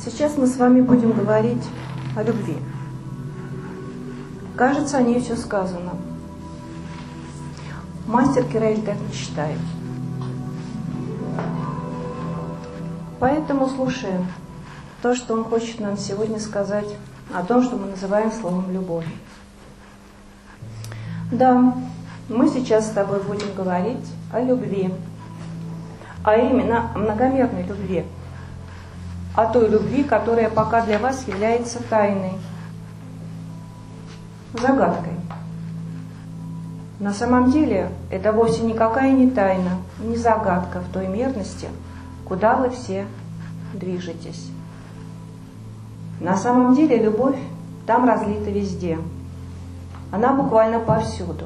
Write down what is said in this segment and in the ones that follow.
Сейчас мы с вами будем говорить о любви. Кажется, о ней все сказано. Мастер Кирель так не считает. Поэтому слушаем то, что он хочет нам сегодня сказать о том, что мы называем словом «любовь». Да, мы сейчас с тобой будем говорить о любви, а именно о многомерной любви, о той любви, которая пока для вас является тайной, загадкой. На самом деле это вовсе никакая не тайна, не загадка в той мерности, куда вы все движетесь. На самом деле любовь там разлита везде. Она буквально повсюду.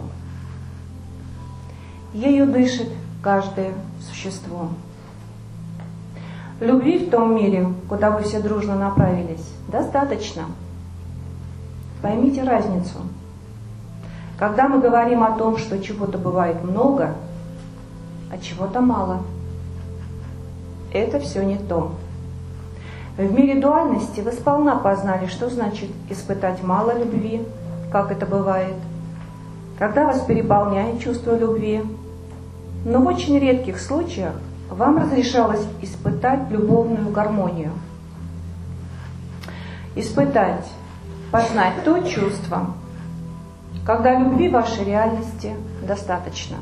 Ею дышит каждое существо. Любви в том мире, куда вы все дружно направились, достаточно. Поймите разницу. Когда мы говорим о том, что чего-то бывает много, а чего-то мало, это все не то. В мире дуальности вы сполна познали, что значит испытать мало любви, как это бывает, когда вас переполняет чувство любви. Но в очень редких случаях вам разрешалось испытать любовную гармонию. Испытать, познать то чувство, когда любви в вашей реальности достаточно.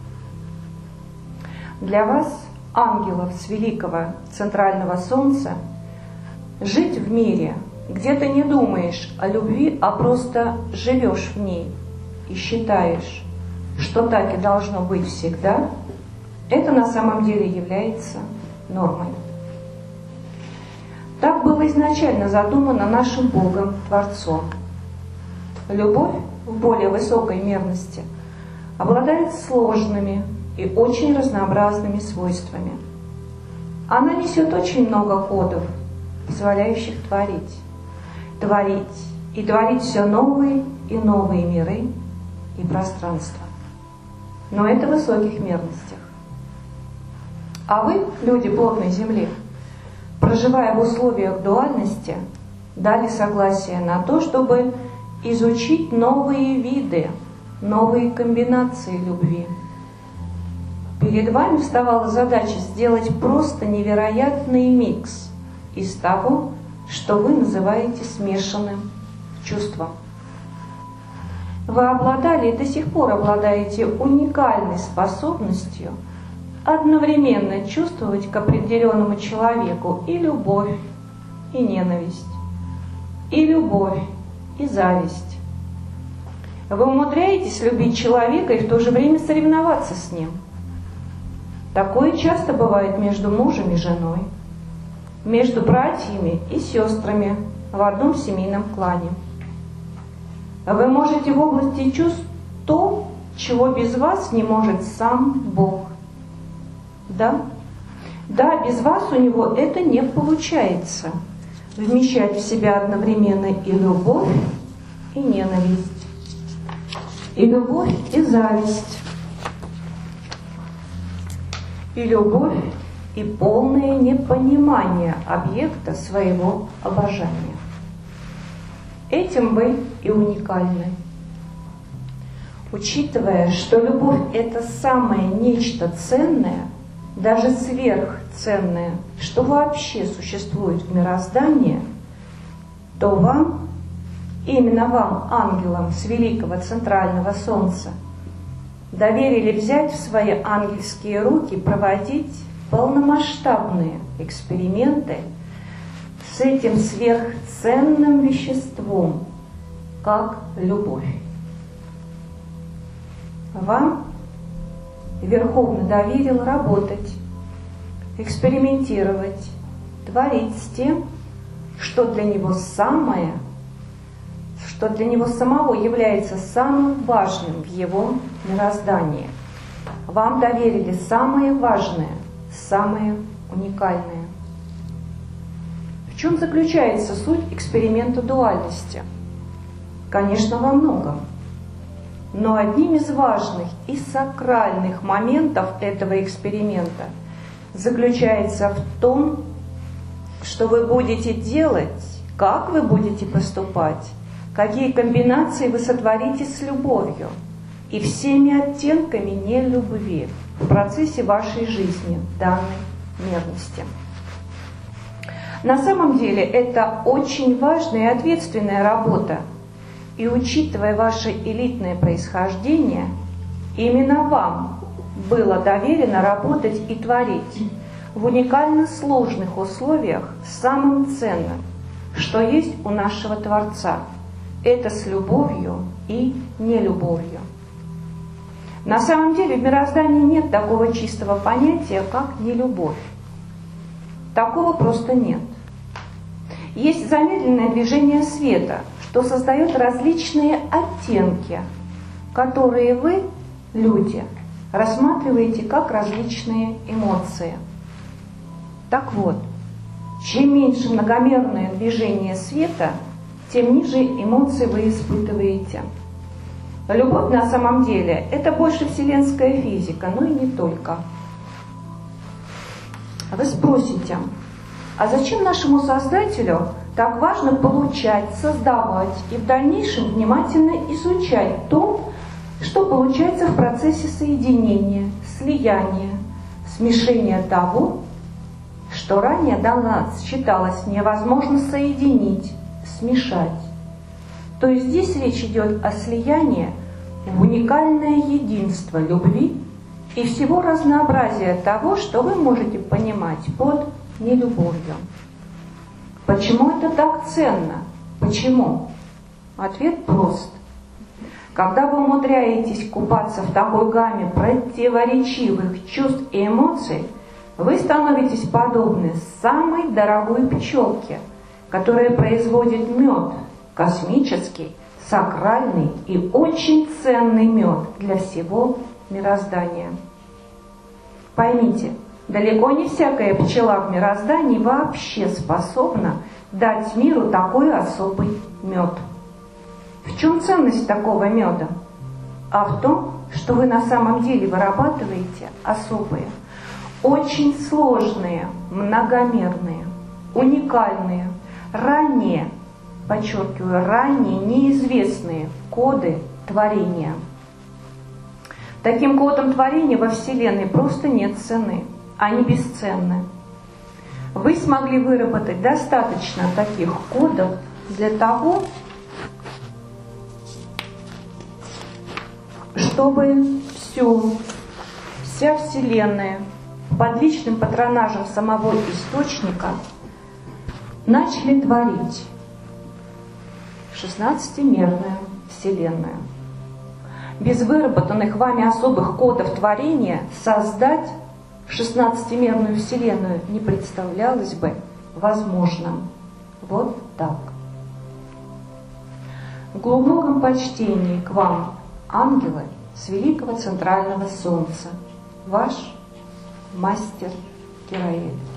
Для вас, ангелов с великого центрального солнца, жить в мире, где ты не думаешь о любви, а просто живешь в ней и считаешь, что так и должно быть всегда, это на самом деле является нормой. Так было изначально задумано нашим Богом, Творцом. Любовь в более высокой мерности обладает сложными и очень разнообразными свойствами. Она несет очень много кодов, позволяющих творить и творить все новые и новые миры и пространства. Но это в высоких мерностях. А вы, люди плотной Земли, проживая в условиях дуальности, дали согласие на то, чтобы изучить новые виды, новые комбинации любви. Перед вами вставала задача сделать просто невероятный микс из того, что вы называете смешанным чувством. Вы обладали и до сих пор обладаете уникальной способностью одновременно чувствовать к определенному человеку и любовь, и ненависть, и любовь, и зависть. Вы умудряетесь любить человека и в то же время соревноваться с ним. Такое часто бывает между мужем и женой, между братьями и сестрами в одном семейном клане. Вы можете в области чувств то, чего без вас не может сам Бог. Да, без вас у него это не получается. Вмещать в себя одновременно и любовь, и ненависть, и любовь, и зависть, и любовь, и полное непонимание объекта своего обожания. Этим вы и уникальны. Учитывая, что любовь – это самое нечто ценное, даже сверхценное, что вообще существует в мироздании, то вам, именно вам, ангелам с великого центрального солнца, доверили взять в свои ангельские руки, проводить полномасштабные эксперименты с этим сверхценным веществом, как любовь. Вам Верховный доверил работать, экспериментировать, творить с тем, что для него самое, что для него самого является самым важным в его мироздании. Вам доверили самое важное, самое уникальное. В чем заключается суть эксперимента дуальности? Конечно, во многом. Но одним из важных и сакральных моментов этого эксперимента заключается в том, что вы будете делать, как вы будете поступать, какие комбинации вы сотворите с любовью и всеми оттенками нелюбви в процессе вашей жизни в данной мерности. На самом деле это очень важная и ответственная работа, и учитывая ваше элитное происхождение, именно вам было доверено работать и творить в уникально сложных условиях самым ценным, что есть у нашего Творца. Это с любовью и нелюбовью. На самом деле в мироздании нет такого чистого понятия, как нелюбовь. Такого просто нет. Есть замедленное движение света, что создает различные оттенки, которые вы, люди, рассматриваете как различные эмоции. Так вот, чем меньше многомерное движение света, тем ниже эмоции вы испытываете. Любовь на самом деле – это больше вселенская физика, но и не только. Вы спросите, а зачем нашему Создателю так важно получать, создавать и в дальнейшем внимательно изучать то, что получается в процессе соединения, слияния, смешения того, что ранее до нас считалось невозможно соединить, смешать. То есть здесь речь идет о слиянии в уникальное единство любви и всего разнообразия того, что вы можете понимать под нелюбовью. Почему это так ценно? Почему? Ответ прост. Когда вы умудряетесь купаться в такой гамме противоречивых чувств и эмоций, вы становитесь подобны самой дорогой пчелке, которая производит мед, космический, сакральный и очень ценный мед для всего мироздания. Поймите, далеко не всякая пчела в мироздании вообще способна дать миру такой особый мед. В чем ценность такого меда? А в том, что вы на самом деле вырабатываете особые, очень сложные, многомерные, уникальные, ранее, подчеркиваю, ранее неизвестные коды творения. Таким кодам творения во Вселенной просто нет цены, они бесценны. Вы смогли выработать достаточно таких кодов для того, чтобы вся Вселенная под личным патронажем самого Источника начали творить 16-мерную Вселенную. Без выработанных вами особых кодов творения создать 16-мерную Вселенную не представлялось бы возможным. Вот так. В глубоком почтении к вам, ангелы с великого центрального солнца, ваш мастер Кираэль.